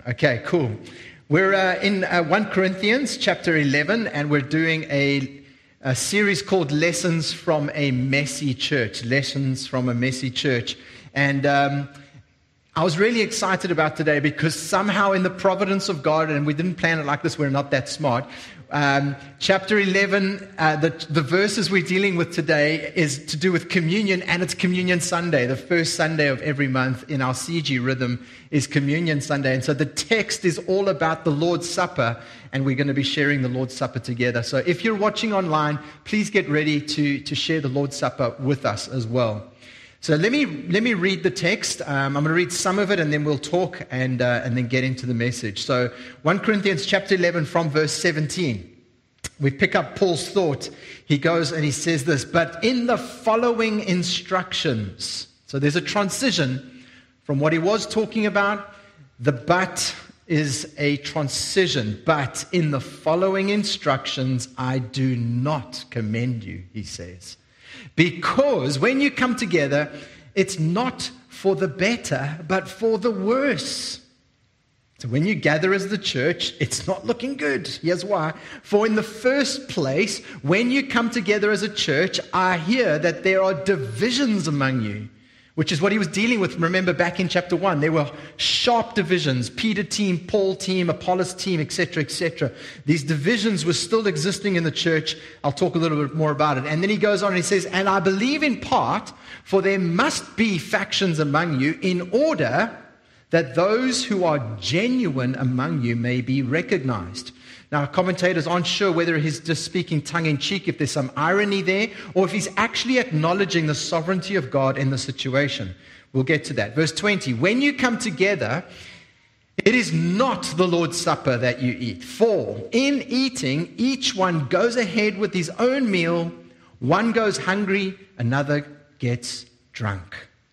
Okay, cool. We're in 1 Corinthians chapter 11, and we're doing a series called Lessons from a Messy Church. Lessons from a Messy Church. And I was really excited about today because somehow in the providence of God, and we didn't plan it like this, we're not that smart. Chapter 11, the verses we're dealing with today is to do with communion, and it's Communion Sunday. The first Sunday of every month in our CG rhythm is Communion Sunday. And so the text is all about the Lord's Supper, and we're going to be sharing the Lord's Supper together. So if you're watching online, please get ready to share the Lord's Supper with us as well. So let me read the text. I'm going to read some of it, and then we'll talk and then get into the message. So 1 Corinthians chapter 11 from verse 17. We pick up Paul's thought. He goes and he says this, but in the following instructions. So there's a transition from what he was talking about. The but is a transition. But in the following instructions, I do not commend you, he says. Because when you come together, it's not for the better, but for the worse. So when you gather as the church, it's not looking good. Here's why. For in the first place, when you come together as a church, I hear that there are divisions among you, which is what he was dealing with. Remember back in chapter 1, there were sharp divisions. Peter team, Paul team, Apollos team, etc., etc. These divisions were still existing in the church. I'll talk a little bit more about it. And then he goes on and he says, and I believe in part, for there must be factions among you in order that those who are genuine among you may be recognized. Now, commentators aren't sure whether he's just speaking tongue-in-cheek, if there's some irony there, or if he's actually acknowledging the sovereignty of God in the situation. We'll get to that. Verse 20, when you come together, it is not the Lord's Supper that you eat. For in eating, each one goes ahead with his own meal. One goes hungry, another gets drunk.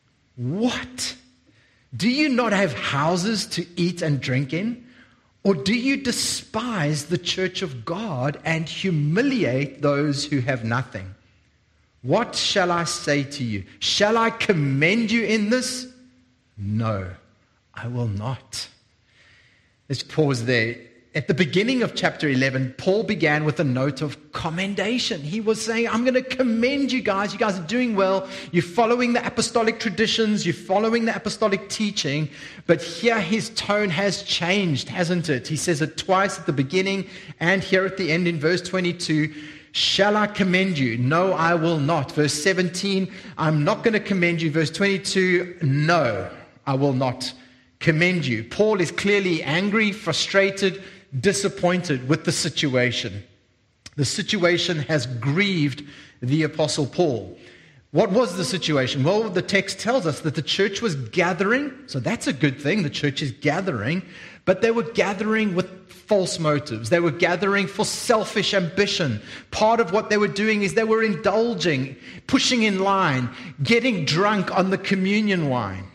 What? Do you not have houses to eat and drink in? Or do you despise the church of God and humiliate those who have nothing? What shall I say to you? Shall I commend you in this? No, I will not. Let's pause there. At the beginning of chapter 11, Paul began with a note of commendation. He was saying, I'm going to commend you guys. You guys are doing well. You're following the apostolic traditions. You're following the apostolic teaching. But here his tone has changed, hasn't it? He says it twice at the beginning and here at the end in verse 22. Shall I commend you? No, I will not. Verse 17, I'm not going to commend you. Verse 22, no, I will not commend you. Paul is clearly angry, frustrated, disappointed with the situation. The situation has grieved the Apostle Paul. What was the situation? Well, the text tells us that the church was gathering, so that's a good thing, the church is gathering, but they were gathering with false motives. They were gathering for selfish ambition. Part of what they were doing is they were indulging, pushing in line, getting drunk on the communion wine.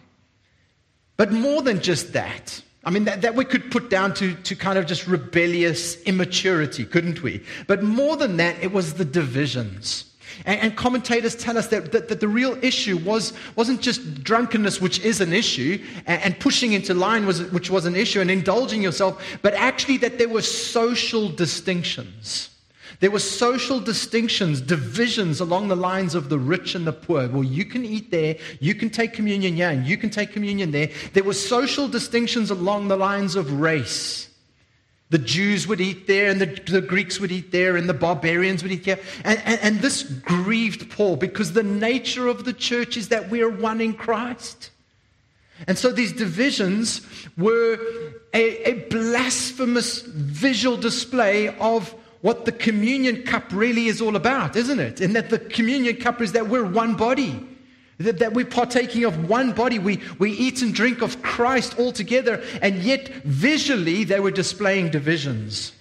But more than just that, I mean, that we could put down to kind of just rebellious immaturity, couldn't we? But more than that, it was the divisions. And commentators tell us that the real issue wasn't just drunkenness, which is an issue, and pushing into line, which was an issue, and indulging yourself, but actually that there were social distinctions. There were social distinctions, divisions along the lines of the rich and the poor. Well, you can eat there, you can take communion here, and you can take communion there. There were social distinctions along the lines of race. The Jews would eat there, and the Greeks would eat there, and the barbarians would eat here. And this grieved Paul because the nature of the church is that we are one in Christ. And so these divisions were a blasphemous visual display of what the communion cup really is all about, isn't it? And that the communion cup is that we're one body, that we're partaking of one body. We eat and drink of Christ all together, and yet visually they were displaying divisions.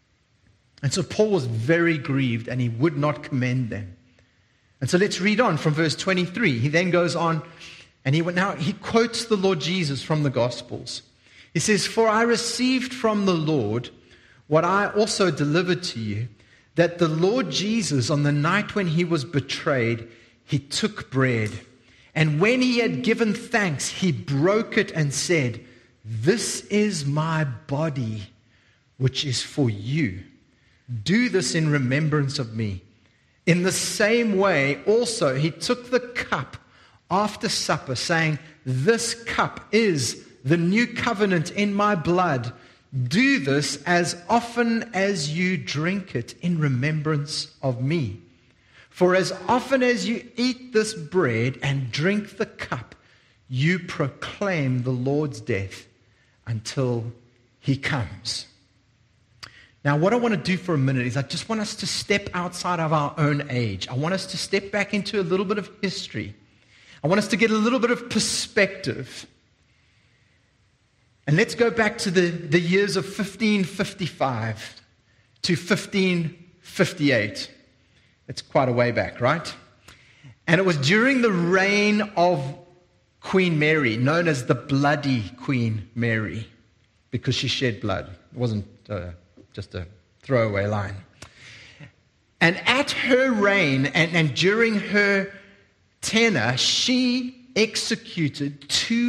And so Paul was very grieved, and he would not commend them. And so let's read on from verse 23. He then goes on, and he quotes the Lord Jesus from the Gospels. He says, "For I received from the Lord what I also delivered to you, that the Lord Jesus, on the night when he was betrayed, he took bread. And when he had given thanks, he broke it and said, "This is my body, which is for you. Do this in remembrance of me." In the same way, also, he took the cup after supper, saying, "This cup is the new covenant in my blood. Do this as often as you drink it in remembrance of me. For as often as you eat this bread and drink the cup, you proclaim the Lord's death until he comes." Now, what I want to do for a minute is I just want us to step outside of our own age. I want us to step back into a little bit of history. I want us to get a little bit of perspective. And let's go back to the years of 1555 to 1558. It's quite a way back, right? And it was during the reign of Queen Mary, known as the Bloody Queen Mary, because she shed blood. It wasn't just a throwaway line. And at her reign and during her tenure, she executed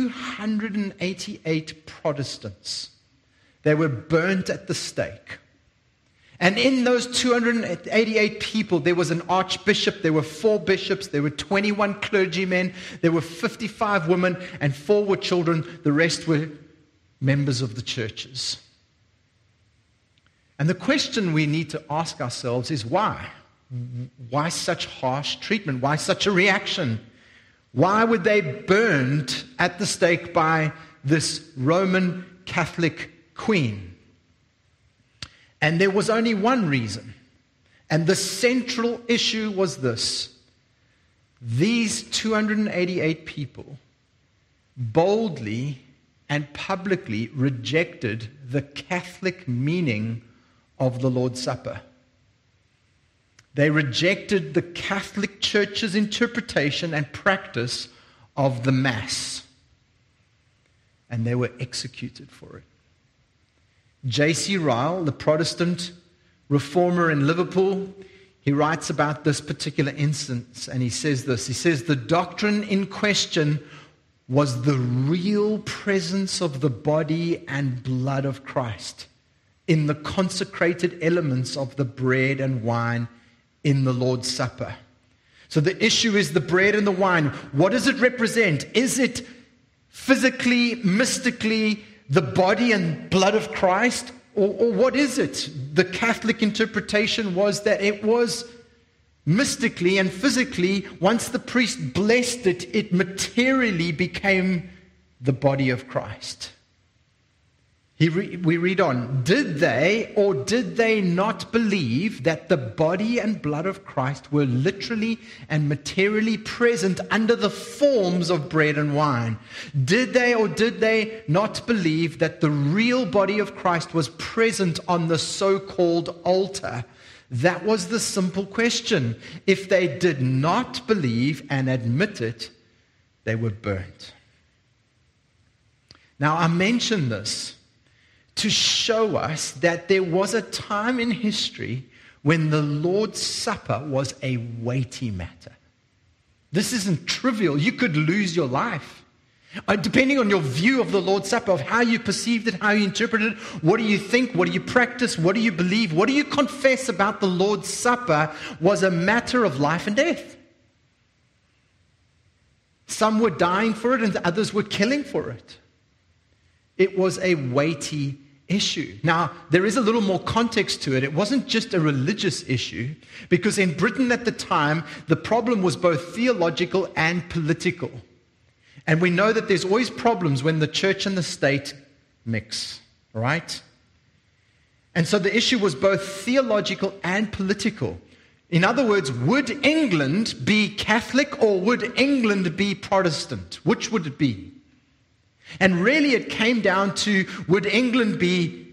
288 Protestants. They were burnt at the stake. And in those 288 people, there was an archbishop, there were 4 bishops, there were 21 clergymen, there were 55 women, and 4 were children. The rest were members of the churches. And the question we need to ask ourselves is why? Why such harsh treatment? Why such a reaction? Why were they burned at the stake by this Roman Catholic queen? And there was only one reason. And the central issue was this: these 288 people boldly and publicly rejected the Catholic meaning of the Lord's Supper. They rejected the Catholic Church's interpretation and practice of the Mass. And they were executed for it. J.C. Ryle, the Protestant reformer in Liverpool, he writes about this particular instance, and he says this. He says, "The doctrine in question was the real presence of the body and blood of Christ in the consecrated elements of the bread and wine in the Lord's Supper." So the issue is the bread and the wine. What does it represent? Is it physically, mystically, the body and blood of Christ? Or what is it? The Catholic interpretation was that it was mystically and physically, once the priest blessed it, it materially became the body of Christ. We read on. Did they or did they not believe that the body and blood of Christ were literally and materially present under the forms of bread and wine? Did they or did they not believe that the real body of Christ was present on the so-called altar? That was the simple question. If they did not believe and admit it, they were burnt. Now, I mention this to show us that there was a time in history when the Lord's Supper was a weighty matter. This isn't trivial. You could lose your life. Depending on your view of the Lord's Supper, of how you perceived it, how you interpreted it, what do you think, what do you practice, what do you believe, what do you confess about the Lord's Supper, was a matter of life and death. Some were dying for it and others were killing for it. It was a weighty issue. Now, there is a little more context to it. It wasn't just a religious issue, because in Britain at the time, the problem was both theological and political. And we know that there's always problems when the church and the state mix, right? And so the issue was both theological and political. In other words, would England be Catholic or would England be Protestant? Which would it be? And really it came down to, would England be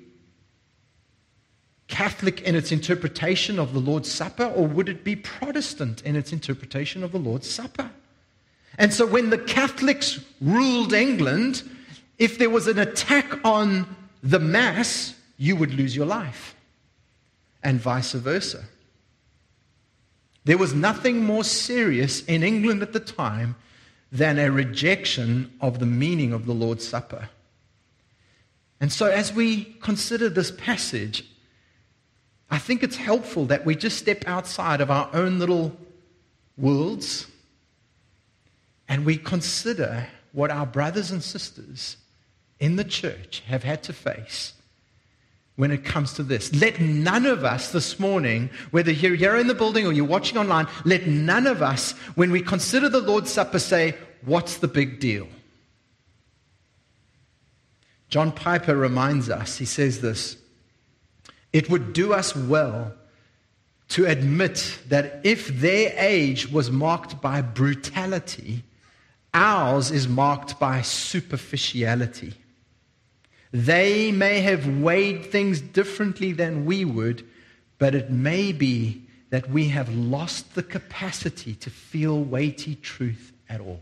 Catholic in its interpretation of the Lord's Supper, or would it be Protestant in its interpretation of the Lord's Supper? And so when the Catholics ruled England, if there was an attack on the Mass, you would lose your life, and vice versa. There was nothing more serious in England at the time than a rejection of the meaning of the Lord's Supper. And so as we consider this passage, I think it's helpful that we just step outside of our own little worlds and we consider what our brothers and sisters in the church have had to face when it comes to this. Let none of us this morning, whether you're here in the building or you're watching online, let none of us, when we consider the Lord's Supper, say, what's the big deal? John Piper reminds us, he says this, it would do us well to admit that if their age was marked by brutality, ours is marked by superficiality. They may have weighed things differently than we would, but it may be that we have lost the capacity to feel weighty truth at all.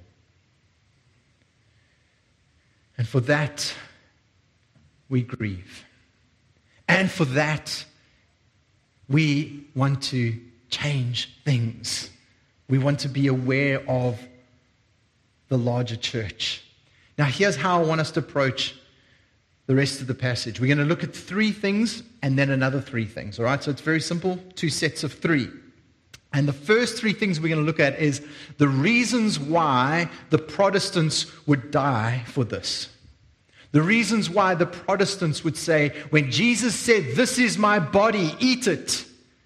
And for that, we grieve. And for that, we want to change things. We want to be aware of the larger church. Now, here's how I want us to approach the rest of the passage. We're going to look at 3 things and then another 3 things. All right, so it's very simple, 2 sets of 3. And the first 3 things we're going to look at is the reasons why the Protestants would die for this. The reasons why the Protestants would say, when Jesus said, "This is my body, eat it,"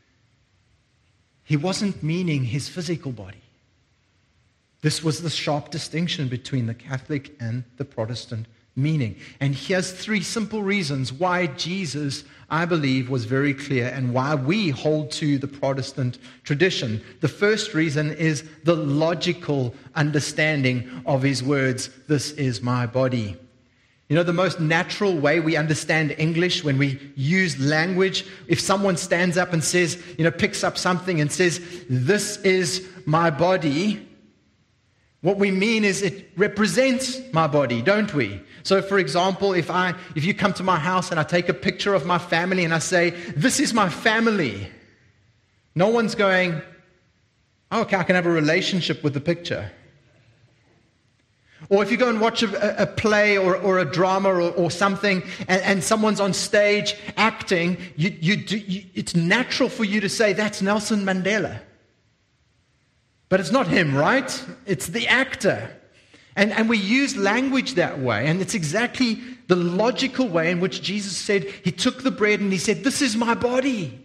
he wasn't meaning his physical body. This was the sharp distinction between the Catholic and the Protestant meaning. And here's 3 simple reasons why Jesus, I believe, was very clear and why we hold to the Protestant tradition. The first reason is the logical understanding of his words, "This is my body." You know, the most natural way we understand English when we use language, if someone stands up and says, picks up something and says, "This is my body," what we mean is it represents my body, don't we? So, for example, if you come to my house and I take a picture of my family and I say, "This is my family," no one's going, "Oh, okay, I can have a relationship with the picture." Or if you go and watch a play or a drama or something and someone's on stage acting, it's natural for you to say, "That's Nelson Mandela." But it's not him, right? It's the actor. And we use language that way. And it's exactly the logical way in which Jesus said, he took the bread and he said, "This is my body."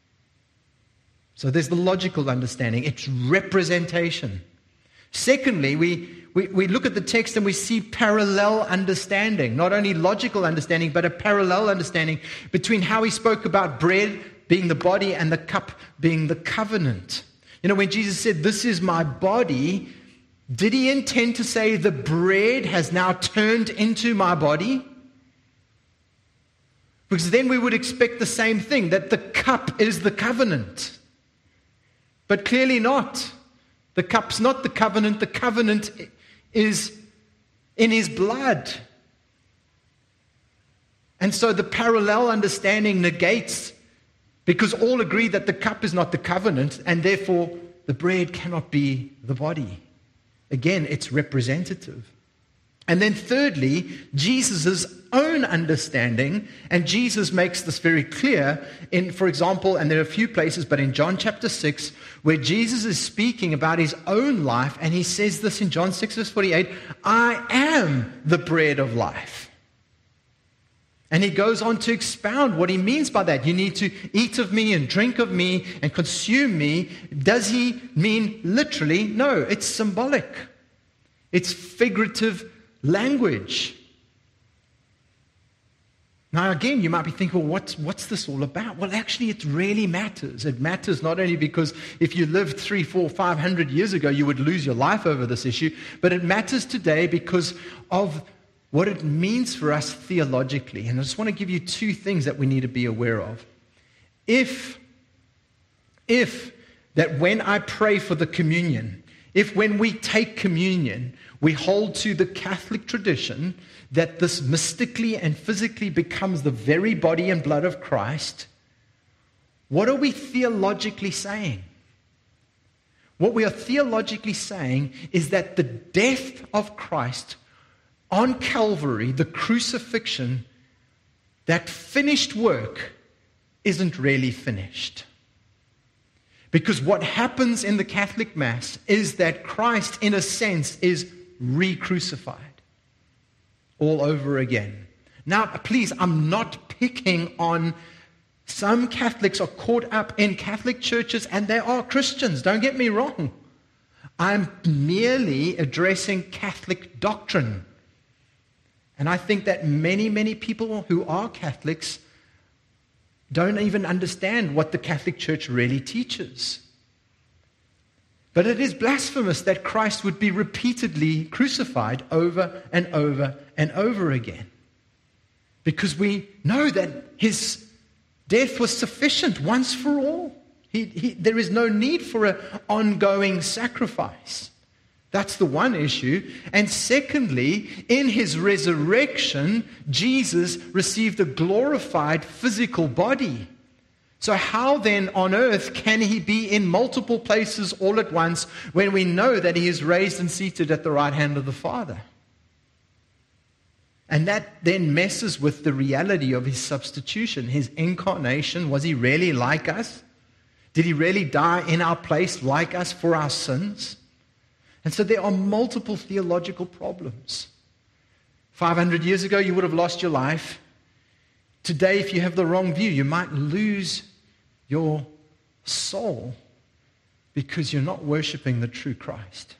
So there's the logical understanding. It's representation. Secondly, we look at the text and we see parallel understanding. Not only logical understanding, but a parallel understanding between how he spoke about bread being the body and the cup being the covenant. When Jesus said, "This is my body," did he intend to say the bread has now turned into my body? Because then we would expect the same thing, that the cup is the covenant. But clearly not. The cup's not the covenant. The covenant is in his blood. And so the parallel understanding negates, because all agree that the cup is not the covenant, and therefore the bread cannot be the body. Again, it's representative. And then thirdly, Jesus' own understanding, and Jesus makes this very clear in, for example, and there are a few places, but in John chapter 6, where Jesus is speaking about his own life, and he says this in John 6 verse 48, "I am the bread of life." And he goes on to expound what he means by that. You need to eat of me and drink of me and consume me. Does he mean literally? No, it's symbolic. It's figurative language. Now again, you might be thinking, well, what's this all about? Well, actually, it really matters. It matters not only because if you lived 300, 400, 500 years ago, you would lose your life over this issue, but it matters today because of what it means for us theologically. And I just want to give you 2 things that we need to be aware of. If that when I pray for the communion, if when we take communion, we hold to the Catholic tradition that this mystically and physically becomes the very body and blood of Christ, what are we theologically saying? What we are theologically saying is that the death of Christ on Calvary, the crucifixion, that finished work isn't really finished. Because what happens in the Catholic Mass is that Christ, in a sense, is re-crucified all over again. Now, please, I'm not picking on some Catholics are caught up in Catholic churches, and they are Christians. Don't get me wrong. I'm merely addressing Catholic doctrine. And I think that many, many people who are Catholics don't even understand what the Catholic Church really teaches. But it is blasphemous that Christ would be repeatedly crucified over and over and over again. Because we know that his death was sufficient once for all. There is no need for an ongoing sacrifice. That's the one issue. And secondly, in his resurrection, Jesus received a glorified physical body. So how then on earth can he be in multiple places all at once when we know that he is raised and seated at the right hand of the Father? And that then messes with the reality of his substitution, his incarnation. Was he really like us? Did he really die in our place like us for our sins? And so there are multiple theological problems. 500 years ago, you would have lost your life. Today, if you have the wrong view, you might lose your soul because you're not worshiping the true Christ.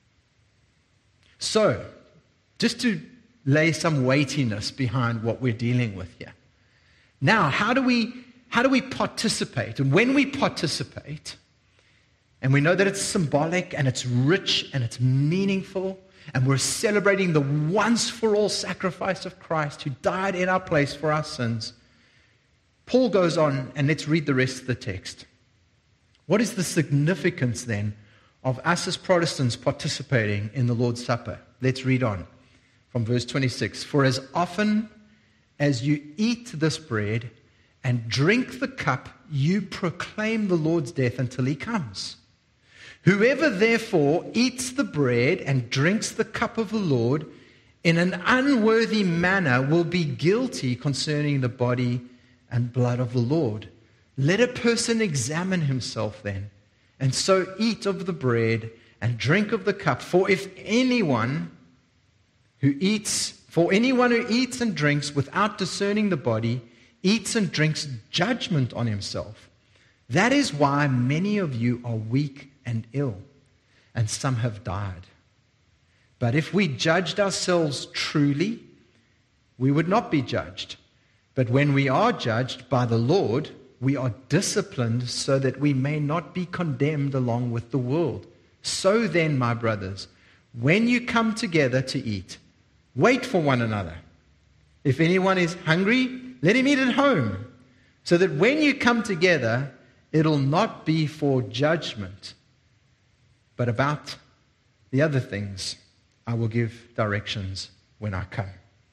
So, just to lay some weightiness behind what we're dealing with here. Now, how do we participate? And when we participate, and we know that it's symbolic and it's rich and it's meaningful, and we're celebrating the once-for-all sacrifice of Christ who died in our place for our sins, Paul goes on, and let's read the rest of the text. What is the significance then of us as Protestants participating in the Lord's Supper? Let's read on from verse 26. For as often as you eat this bread and drink the cup, you proclaim the Lord's death until he comes. Whoever therefore eats the bread and drinks the cup of the Lord in an unworthy manner will be guilty concerning the body and blood of the Lord. Let a person examine himself then, and so eat of the bread and drink of the cup. For anyone who eats and drinks without discerning the body eats and drinks judgment on himself. That is why many of you are weak and ill, and some have died. But if we judged ourselves truly, we would not be judged. But when we are judged by the Lord, we are disciplined so that we may not be condemned along with the world. So then, my brothers, when you come together to eat, wait for one another. If anyone is hungry, let him eat at home, so that when you come together, it'll not be for judgment, but about the other things I will give directions when I come.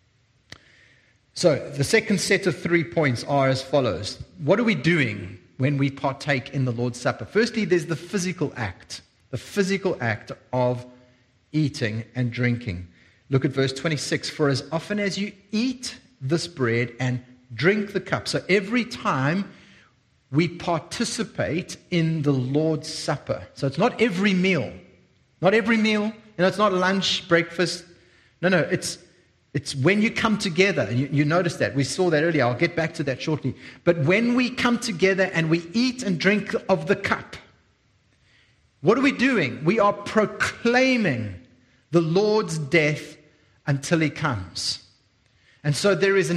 So the second set of 3 points are as follows. What are we doing when we partake in the Lord's Supper? Firstly, there's the physical act of eating and drinking. Look at verse 26. For as often as you eat this bread and drink the cup. So every time we participate in the Lord's Supper. So it's not every meal. Not every meal. It's not lunch, breakfast. No, it's when you come together. You notice that. We saw that earlier. I'll get back to that shortly. But when we come together and we eat and drink of the cup, what are we doing? We are proclaiming the Lord's death until he comes. And so there is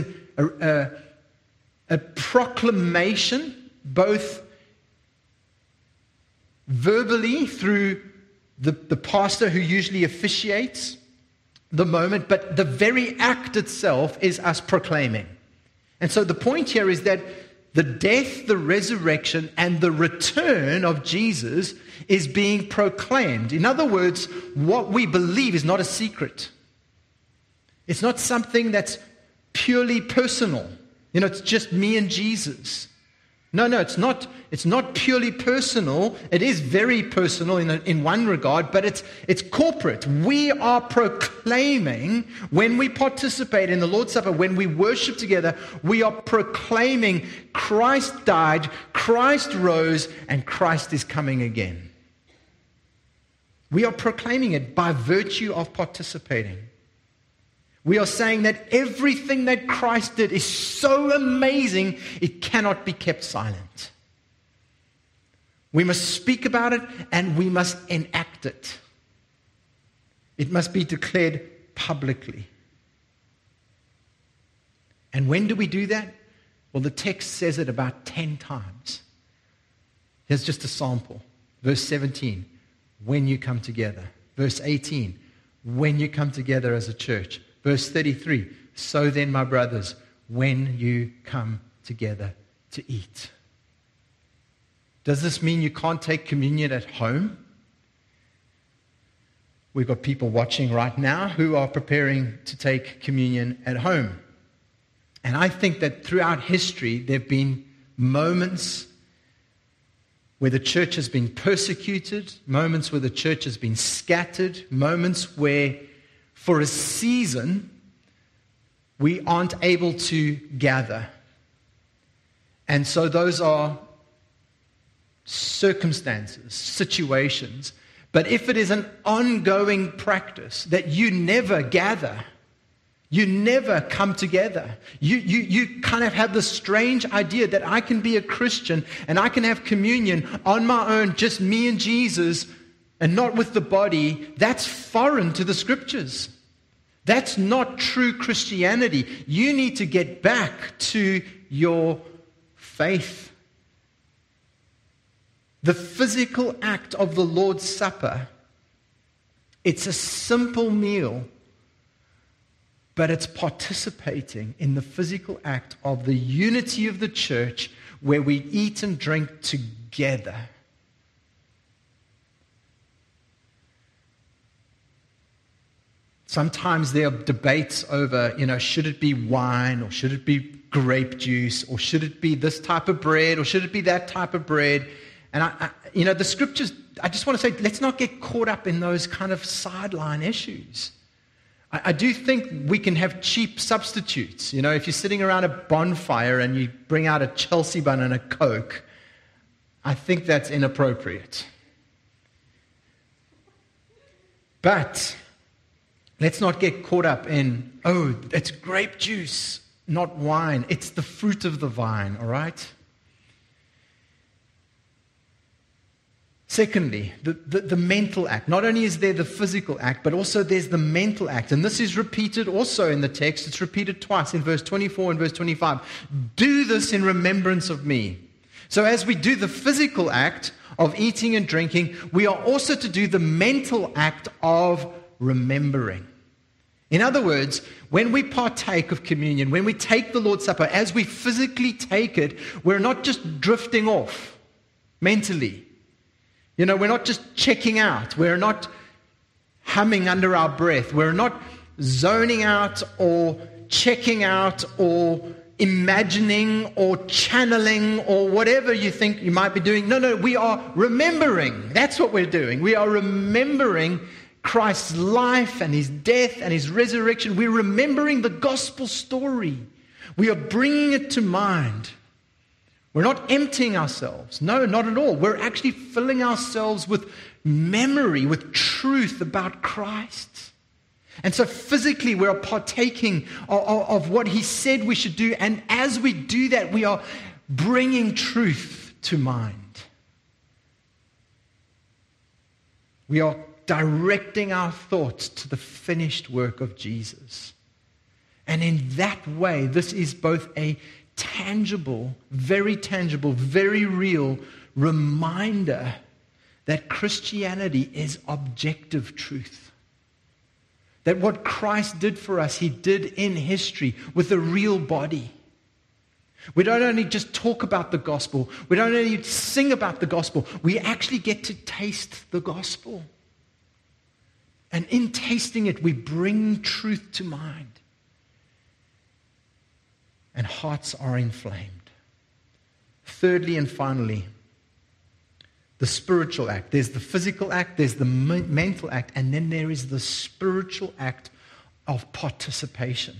a proclamation, both verbally through the pastor who usually officiates the moment, but the very act itself is us proclaiming. And so the point here is that the death, the resurrection, and the return of Jesus is being proclaimed. In other words, what we believe is not a secret. It's not something that's purely personal. It's just me and Jesus. No, it's not. It's not purely personal. It is very personal in one regard, but it's corporate. We are proclaiming, when we participate in the Lord's Supper, when we worship together, we are proclaiming Christ died, Christ rose, and Christ is coming again. We are proclaiming it by virtue of participating. We are saying that everything that Christ did is so amazing, it cannot be kept silent. We must speak about it and we must enact it. It must be declared publicly. And when do we do that? Well, the text says it about 10 times. Here's just a sample. Verse 17, when you come together. Verse 18, when you come together as a church. Verse 33, so then, my brothers, when you come together to eat. Does this mean you can't take communion at home? We've got people watching right now who are preparing to take communion at home. And I think that throughout history, there have been moments where the church has been persecuted, moments where the church has been scattered, moments where for a season, we aren't able to gather. And so those are circumstances, situations. But if it is an ongoing practice that you never gather, you never come together, you kind of have this strange idea that I can be a Christian and I can have communion on my own, just me and Jesus, and not with the body, that's foreign to the Scriptures. That's not true Christianity. You need to get back to your faith. The physical act of the Lord's Supper, it's a simple meal, but it's participating in the physical act of the unity of the church where we eat and drink together. Sometimes there are debates over, should it be wine or should it be grape juice or should it be this type of bread or should it be that type of bread? And the Scriptures, I just want to say, let's not get caught up in those kind of sideline issues. I do think we can have cheap substitutes. If you're sitting around a bonfire and you bring out a Chelsea bun and a Coke, I think that's inappropriate. But let's not get caught up in, it's grape juice, not wine. It's the fruit of the vine, all right? Secondly, the mental act. Not only is there the physical act, but also there's the mental act. And this is repeated also in the text. It's repeated twice in verse 24 and verse 25. Do this in remembrance of me. So as we do the physical act of eating and drinking, we are also to do the mental act of remembering. In other words, when we partake of communion, when we take the Lord's Supper, as we physically take it, we're not just drifting off mentally. We're not just checking out. We're not humming under our breath. We're not zoning out or checking out or imagining or channeling or whatever you think you might be doing. No, we are remembering. That's what we're doing. We are remembering Christ's life and His death and His resurrection. We're remembering the gospel story. We are bringing it to mind. We're not emptying ourselves. No, not at all. We're actually filling ourselves with memory, with truth about Christ. And so physically we are partaking of what He said we should do. And as we do that, we are bringing truth to mind. We are directing our thoughts to the finished work of Jesus. And in that way, this is both a tangible, very real reminder that Christianity is objective truth. That what Christ did for us, He did in history with a real body. We don't only just talk about the gospel, we don't only sing about the gospel, we actually get to taste the gospel. And in tasting it, we bring truth to mind. And hearts are inflamed. thirdly and finally, the spiritual act. There's the physical act, there's the mental act, and then there is the spiritual act of participation.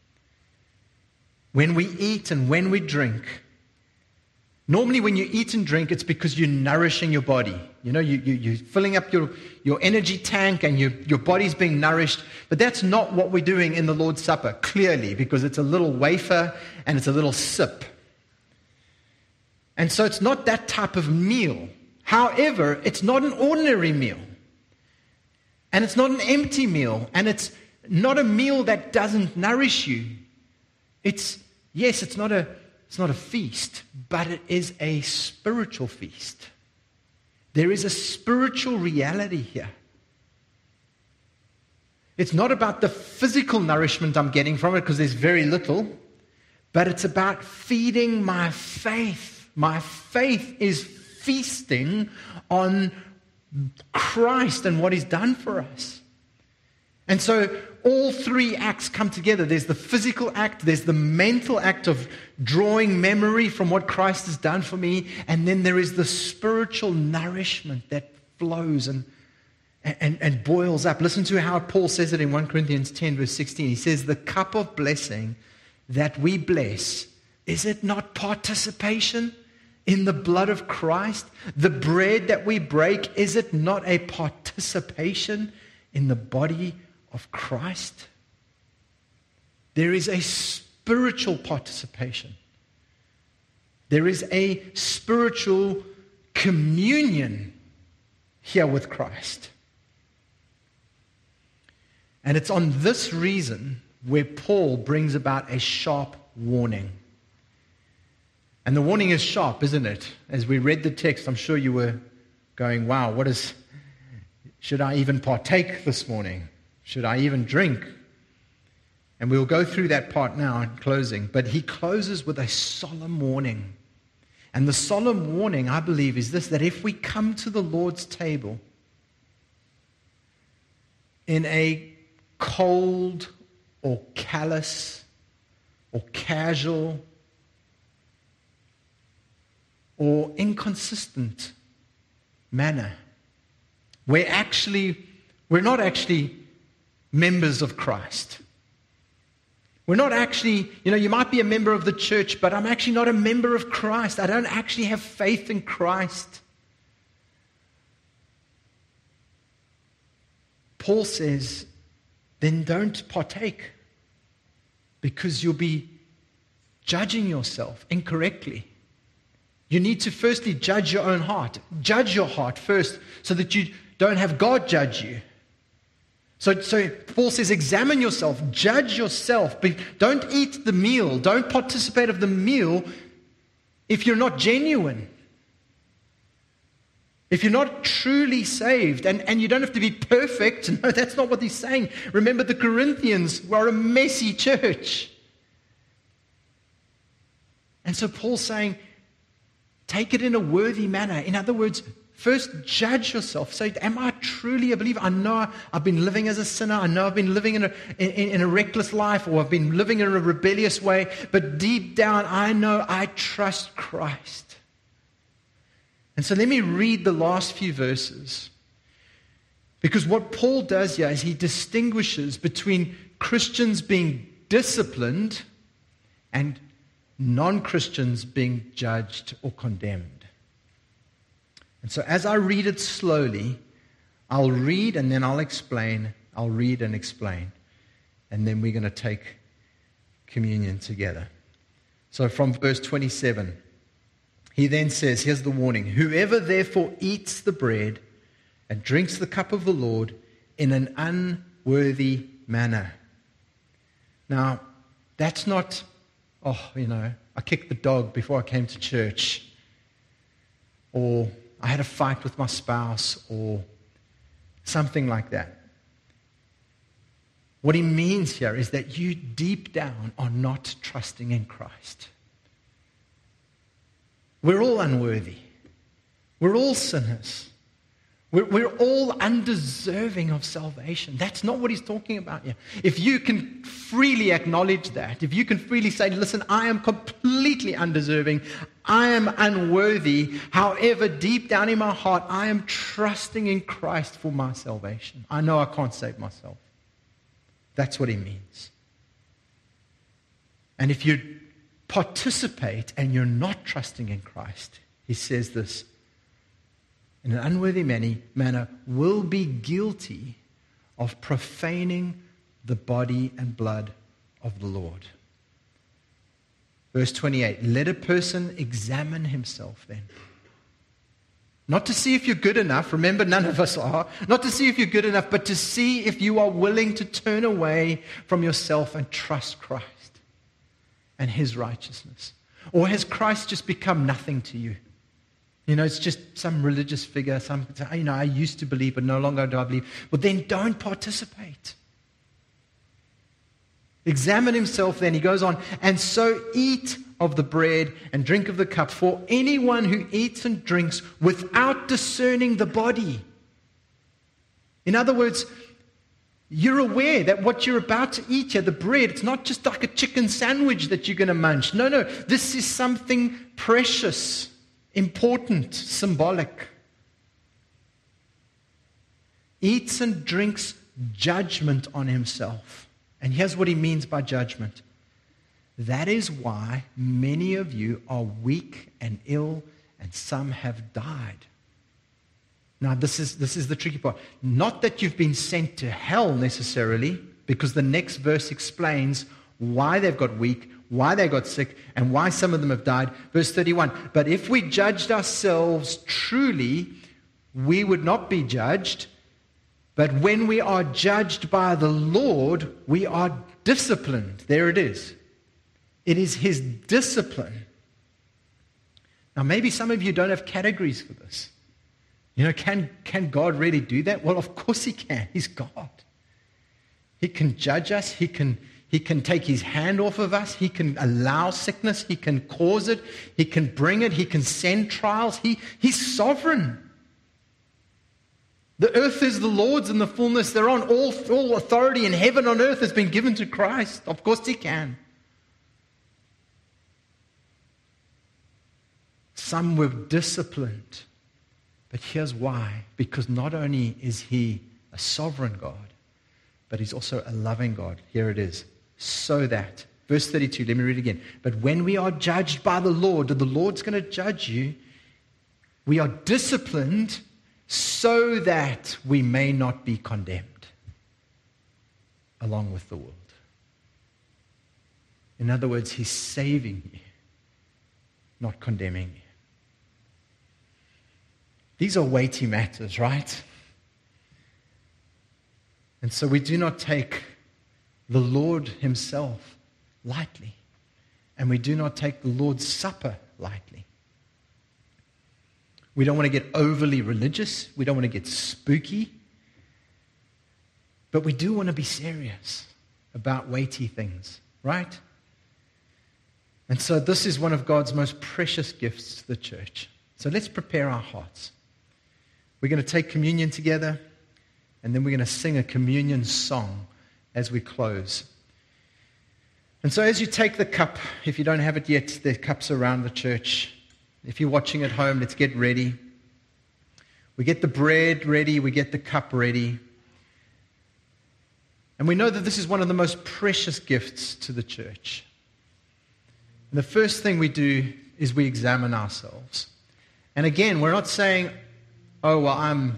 When we eat and when we drink, normally when you eat and drink, it's because you're nourishing your body. You know, you're filling up your energy tank and your body's being nourished. But that's not what we're doing in the Lord's Supper, clearly, because it's a little wafer and it's a little sip. And so it's not that type of meal. However, it's not an ordinary meal. And it's not an empty meal. And it's not a meal that doesn't nourish you. It's not a feast, but it is a spiritual feast. There is a spiritual reality here. It's not about the physical nourishment I'm getting from it, because there's very little, but it's about feeding my faith. My faith is feasting on Christ and what He's done for us. And so all three acts come together. There's the physical act, there's the mental act of drawing memory from what Christ has done for me, and then there is the spiritual nourishment that flows and boils up. Listen to how Paul says it in 1 Corinthians 10 verse 16. He says, the cup of blessing that we bless, is it not participation in the blood of Christ? The bread that we break, is it not a participation in the body of Christ? There is a spiritual participation. There is a spiritual communion here with Christ. And it's on this reason where Paul brings about a sharp warning. And the warning is sharp, isn't it? As we read the text, I'm sure you were going, wow, should I even partake this morning? Should I even drink? And we'll go through that part now in closing. But he closes with a solemn warning. And the solemn warning, I believe, is this, that if we come to the Lord's table in a cold or callous or casual or inconsistent manner, we're not actually members of Christ. We're not actually, you might be a member of the church, but I'm actually not a member of Christ. I don't actually have faith in Christ. Paul says, then don't partake, because you'll be judging yourself incorrectly. You need to firstly judge your own heart. Judge your heart first so that you don't have God judge you. So Paul says, examine yourself, judge yourself. But don't eat the meal, don't participate of the meal if you're not genuine. If you're not truly saved, and you don't have to be perfect. No, that's not what he's saying. Remember, the Corinthians were a messy church. And so Paul's saying, take it in a worthy manner. In other words, first judge yourself. Say, am I truly a believer? I know I've been living as a sinner. I know I've been living in a reckless life, or I've been living in a rebellious way. But deep down, I know I trust Christ. And so let me read the last few verses. Because what Paul does here is he distinguishes between Christians being disciplined and non-Christians being judged or condemned. And so as I read it slowly, I'll read and then I'll explain. I'll read and explain. And then we're going to take communion together. So from verse 27, he then says, here's the warning: whoever therefore eats the bread and drinks the cup of the Lord in an unworthy manner. Now, that's not, I kicked the dog before I came to church, or I had a fight with my spouse, or something like that. What he means here is that you deep down are not trusting in Christ. We're all unworthy. We're all sinners. We're all undeserving of salvation. That's not what he's talking about here. If you can freely acknowledge that, if you can freely say, listen, I am completely undeserving, I am unworthy. However, deep down in my heart, I am trusting in Christ for my salvation. I know I can't save myself. That's what he means. And if you participate and you're not trusting in Christ, he says this, in an unworthy manner, will be guilty of profaning the body and blood of the Lord. Verse 28, let a person examine himself then. Not to see if you're good enough, remember none of us are, not to see if you're good enough, but to see if you are willing to turn away from yourself and trust Christ and his righteousness. Or has Christ just become nothing to you? It's just some religious figure, I used to believe, but no longer do I believe. Well, then don't participate. Examine himself then, he goes on, and so eat of the bread and drink of the cup. For anyone who eats and drinks without discerning the body. In other words, you're aware that what you're about to eat here, the bread, it's not just like a chicken sandwich that you're going to munch. No, this is something precious, important, symbolic. Eats and drinks judgment on himself. And here's what he means by judgment. That is why many of you are weak and ill, and some have died. Now, this is the tricky part. Not that you've been sent to hell necessarily, because the next verse explains why they've got weak, why they got sick, and why some of them have died. Verse 31, but if we judged ourselves truly, we would not be judged. But when we are judged by the Lord, we are disciplined. There it is. It is his discipline. Now, maybe some of you don't have categories for this. Can God really do that? Well, of course he can. He's God. He can judge us. He can take his hand off of us. He can allow sickness. He can cause it. He can bring it. He can send trials. He's sovereign. The earth is the Lord's and the fullness thereon. All authority in heaven and on earth has been given to Christ. Of course he can. Some were disciplined. But here's why. Because not only is he a sovereign God, but he's also a loving God. Here it is. So that, verse 32, let me read it again. But when we are judged by the Lord, the Lord's going to judge you, we are disciplined so that we may not be condemned along with the world. In other words, he's saving you, not condemning you. These are weighty matters, right? And so we do not take the Lord himself lightly. And we do not take the Lord's Supper lightly. We don't want to get overly religious. We don't want to get spooky. But we do want to be serious about weighty things, right? And so this is one of God's most precious gifts to the church. So let's prepare our hearts. We're going to take communion together, and then we're going to sing a communion song as we close. And so as you take the cup, if you don't have it yet, there are cups around the church. If you're watching at home, let's get ready. We get the bread ready. We get the cup ready. And we know that this is one of the most precious gifts to the church. And the first thing we do is we examine ourselves. And again, we're not saying, oh, well,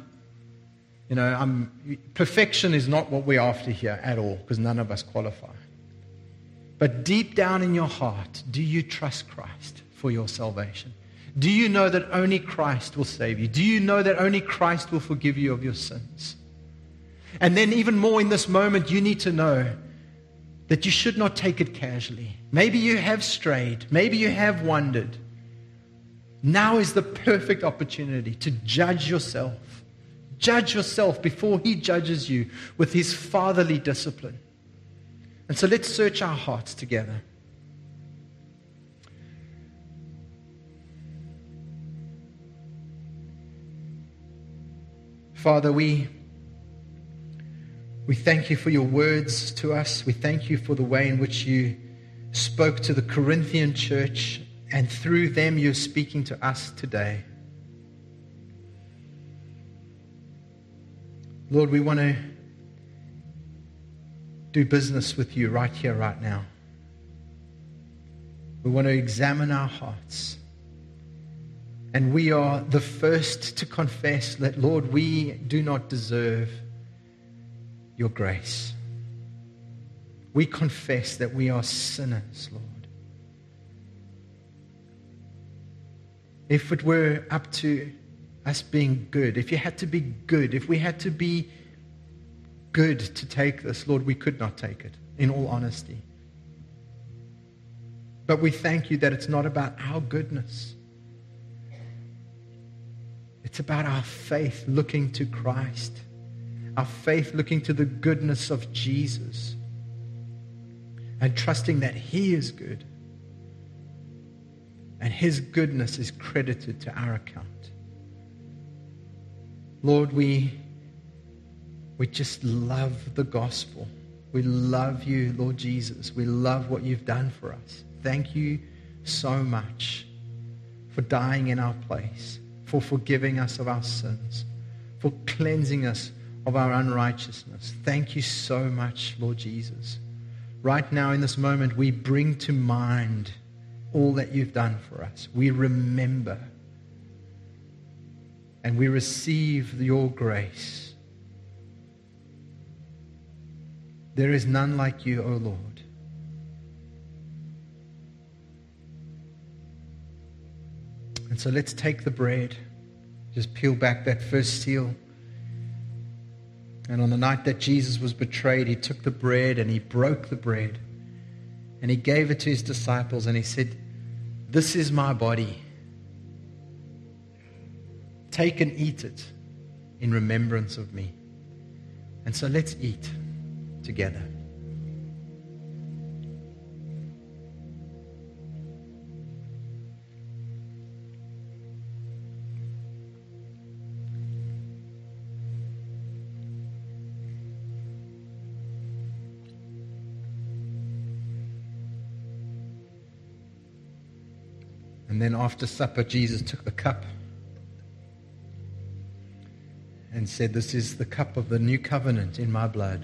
perfection is not what we're after here at all, because none of us qualify. But deep down in your heart, do you trust Christ for your salvation? Do you know that only Christ will save you? Do you know that only Christ will forgive you of your sins? And then even more in this moment, you need to know that you should not take it casually. Maybe you have strayed. Maybe you have wandered. Now is the perfect opportunity to judge yourself. Judge yourself before he judges you with his fatherly discipline. And so let's search our hearts together. Father, we thank you for your words to us. We thank you for the way in which you spoke to the Corinthian church And through them, you're speaking to us today. Lord, we want to do business with you right here, right now. We want to examine our hearts. And we are the first to confess that, Lord, we do not deserve your grace. We confess that we are sinners, Lord. If it were up to us being good, if you had to be good, if we had to be good to take this, Lord, we could not take it, in all honesty. But we thank you that it's not about our goodness. It's about our faith looking to Christ, our faith looking to the goodness of Jesus, and trusting that He is good, and His goodness is credited to our account. Lord, we just love the gospel. We love you, Lord Jesus. We love what you've done for us. Thank you so much for dying in our place, for forgiving us of our sins, for cleansing us of our unrighteousness. Thank you so much, Lord Jesus. Right now in this moment, we bring to mind all that you've done for us. We remember and we receive your grace. There is none like you, O Lord. And so let's take the bread, just peel back that first seal. And on the night that Jesus was betrayed, he took the bread and he broke the bread. And he gave it to his disciples and he said, "This is my body. Take and eat it in remembrance of me." And so let's eat together. And then after supper, Jesus took the cup and said, "This is the cup of the new covenant in my blood.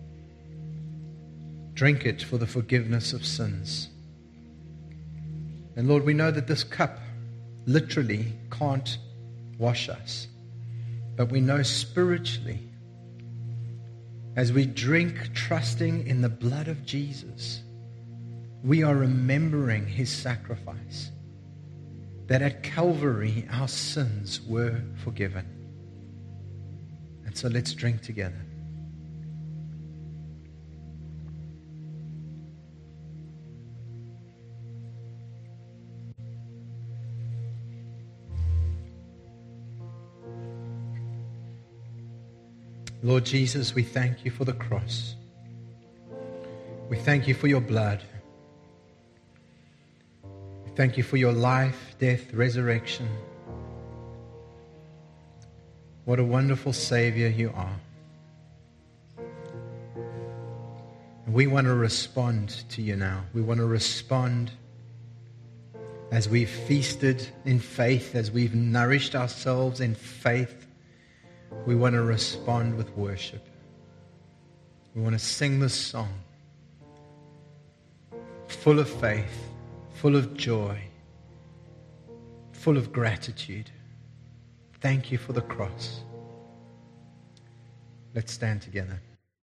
Drink it for the forgiveness of sins." And Lord, we know that this cup literally can't wash us. But we know spiritually, as we drink trusting in the blood of Jesus, we are remembering his sacrifice. That at Calvary, our sins were forgiven. And so let's drink together. Lord Jesus, we thank you for the cross. We thank you for your blood. Thank you for your life, death, resurrection. What a wonderful Savior you are. And we want to respond to you now. We want to respond as we've feasted in faith, as we've nourished ourselves in faith. We want to respond with worship. We want to sing this song full of faith, full of joy, full of gratitude. Thank you for the cross. Let's stand together.